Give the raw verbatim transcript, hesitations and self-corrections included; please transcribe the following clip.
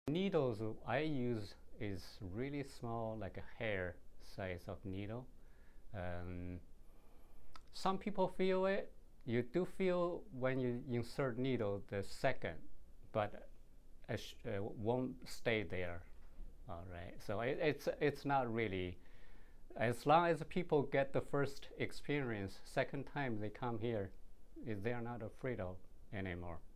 Needles I use is really small, like a hair size of needle. Um, some people feel it. You do feel when you insert needle the second, but it uh, won't stay there. All right, so it, it's it's not really. As long as people get the first experience, second time they come here, they are not afraid of anymore.